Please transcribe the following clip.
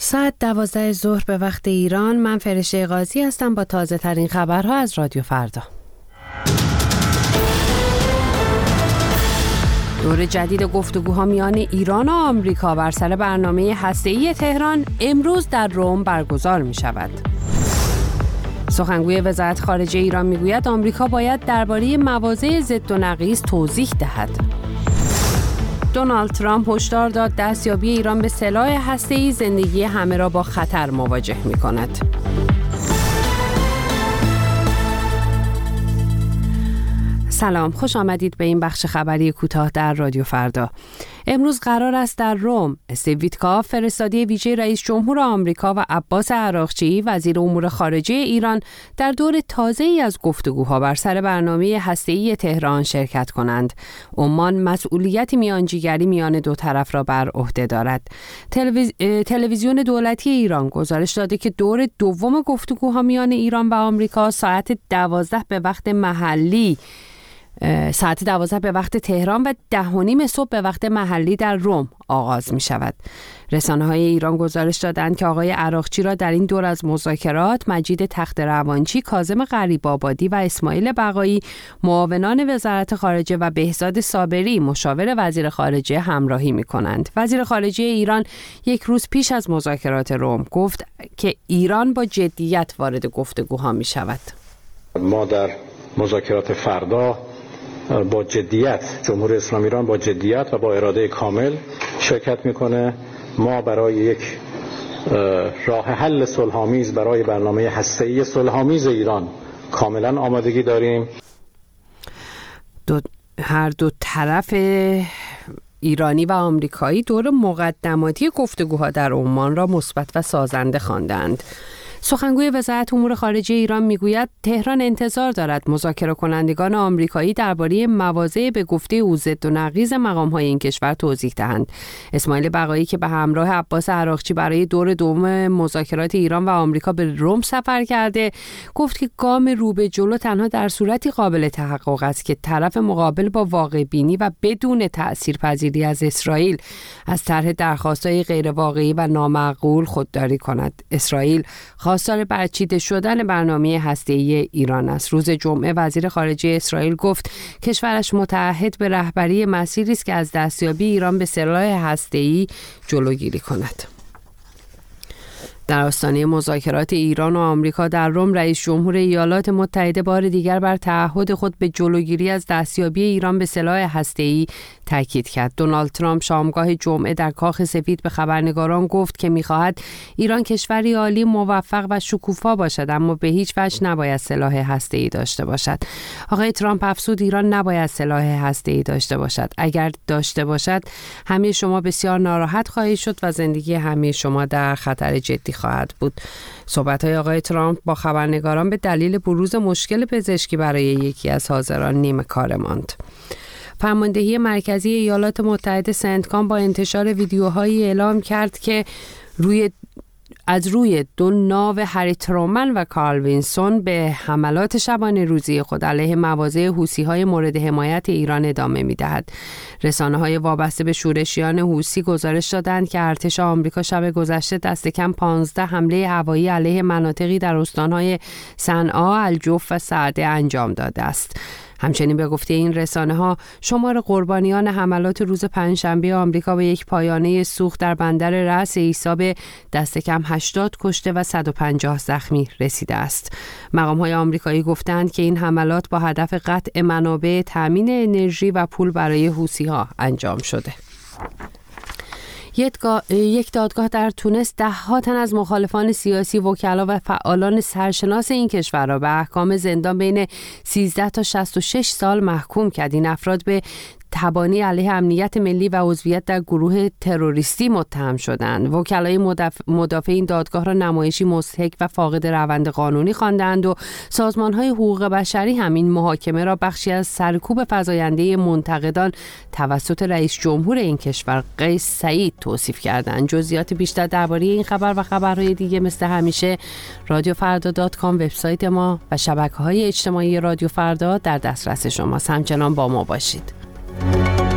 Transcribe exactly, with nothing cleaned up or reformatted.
ساعت دوازده ظهر به وقت ایران. من فرشته قاضی هستم با تازه ترین خبرها از رادیو فردا. دور جدید گفتگوها میان ایران و آمریکا بر سر برنامه هسته‌ای تهران امروز در روم برگزار می شود. سخنگوی وزارت خارجه ایران میگوید آمریکا باید درباره مواضع ضد و نقیض توضیح دهد. دونالد ترامپ هشدار داد دستیابی ایران به سلاح هسته‌ای زندگی همه را با خطر مواجه می‌کند. سلام، خوش آمدید به این بخش خبری کوتاه در رادیو فردا. امروز قرار است در روم استیو ویتکاف فرستاده ویژه رئیس جمهور آمریکا و عباس عراقچی وزیر امور خارجه ایران در دور تازه‌ای از گفتگوها بر سر برنامه هسته‌ای تهران شرکت کنند. عمان مسئولیت میانجیگری میان دو طرف را بر عهده دارد. تلویز... تلویزیون دولتی ایران گزارش داده که دور دوم گفتگوها میان ایران و آمریکا ساعت دوازده به وقت محلی ساعت دوازده به وقت تهران و ده و نیم صبح به وقت محلی در روم آغاز می شود. رسانه‌های ایران گزارش دادند که آقای عراقچی را در این دور از مذاکرات مجید تخت روانچی، کاظم غریب‌آبادی و اسماعیل بقایی معاونان وزارت خارجه و بهزاد صابری مشاور وزیر خارجه همراهی می کنند. وزیر خارجه ایران یک روز پیش از مذاکرات روم گفت که ایران با جدیت وارد گفتگوها می شود. ما در مذاکرات فردا با جدیت، جمهوری اسلامی ایران با جدیت و با اراده کامل شرکت میکنه. ما برای یک راه حل صلح‌آمیز برای برنامه هسته‌ای صلح‌آمیز ایران کاملا آمادگی داریم. دو هر دو طرف ایرانی و آمریکایی دور مقدماتی گفتگوها در عمان را مثبت و سازنده خواندند. سخنگوی وزارت امور خارجه ایران میگوید تهران انتظار دارد مذاکره کنندگان آمریکایی درباره مواضع به گفته او ضد و نقیض مقام‌های این کشور توضیح دهند. اسماعیل بقایی که به همراه عباس عراقچی برای دور دوم مذاکرات ایران و آمریکا به روم سفر کرده، گفت که گام رو به جلو تنها در صورتی قابل تحقق است که طرف مقابل با واقع بینی و بدون تأثیرپذیری از اسرائیل از طرح درخواست‌های غیر واقعی و نامعقول خودداری کند. اسرائیل خواستار برچیده شدن برنامه هسته‌ای ایران است. روز جمعه وزیر خارجه اسرائیل گفت کشورش متعهد به رهبری مسیری است که از دستیابی ایران به سلاح هسته‌ای جلوگیری کند. در آستانه مذاکرات ایران و آمریکا در روم، رئیس جمهور ایالات متحده بار دیگر بر تعهد خود به جلوگیری از دستیابی ایران به سلاح هسته‌ای تاکید کرد. دونالد ترامپ شامگاه جمعه در کاخ سفید به خبرنگاران گفت که می‌خواهد ایران کشوری عالی، موفق و شکوفا باشد، اما به هیچ وجه نباید سلاح هسته‌ای داشته باشد. آقای ترامپ افزود ایران نباید سلاح هسته‌ای داشته باشد. اگر داشته باشد همه شما بسیار ناراحت خواهید شد و زندگی همه شما در خطر جدی خواهد بود. صحبت‌های آقای ترامپ با خبرنگاران به دلیل بروز مشکل پزشکی برای یکی از حاضران نیمه کار ماند. فرماندهی مرکزی ایالات متحده سنتکام با انتشار ویدیوهایی اعلام کرد که روی از روی دو ناو هری ترومن و کارل وینسون به حملات شبانه روزی خود علیه مواضع حوثی‌های مورد حمایت ایران ادامه می‌دهد. رسانه‌های وابسته به شورشیان حوثی گزارش دادند که ارتش آمریکا شب گذشته دست کم پانزده حمله هوایی علیه مناطقی در استان‌های صنعا، الجوف و سعده انجام داده است. همچنین به گفته این رسانه‌ها شمار قربانیان حملات روز پنجشنبه آمریکا به یک پایانه سوخت در بندر رأس عیسی به دست کم هشتاد کشته و صد و پنجاه زخمی رسیده است. مقام‌های آمریکایی گفتند که این حملات با هدف قطع منابع تامین انرژی و پول برای حوثی‌ها انجام شده. یک دادگاه در تونس ده ها تن از مخالفان سیاسی، وکلا و فعالان سرشناس این کشور را به احکام زندان بین سیزده تا شصت و شش سال محکوم کرد. این افراد به تبانی علیه امنیت ملی و عضویت در گروه تروریستی متهم شدند. وکلای مدافع, مدافع این دادگاه را نمایشی مضحک و فاقد روند قانونی خواندند و سازمان‌های حقوق بشری همین محاکمه را بخشی از سرکوب فزاینده منتقدان توسط رئیس جمهور این کشور قیس سعید توصیف کردند. جزئیات بیشتر درباره این خبر و خبرهای دیگه مثل همیشه رادیو فردا دات کام وبسایت ما و شبکه‌های اجتماعی رادیو فردا در دسترس شماست. همچنان با ما باشید.